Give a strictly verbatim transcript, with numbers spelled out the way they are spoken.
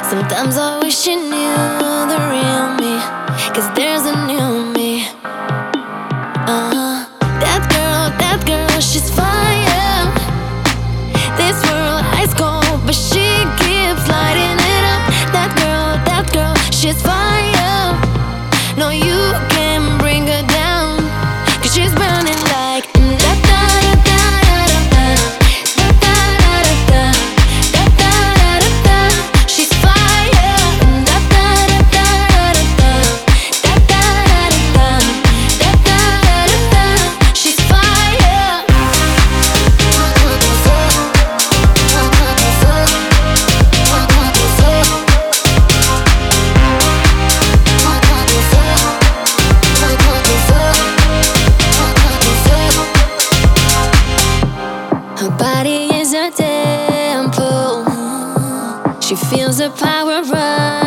Sometimes I wish you knew the real me, 'cause there's a new me. Uh-huh. That girl, that girl, she's fire. This world ice cold, but she keeps lighting it up. That girl, that girl, she's fire. No, you can't bring her down, 'cause she's burning like da da da da da da da da da da da da da da. She's fire. Da da da da da da da da da da da da. She's fire. Her body is a temple. She feels the power rise.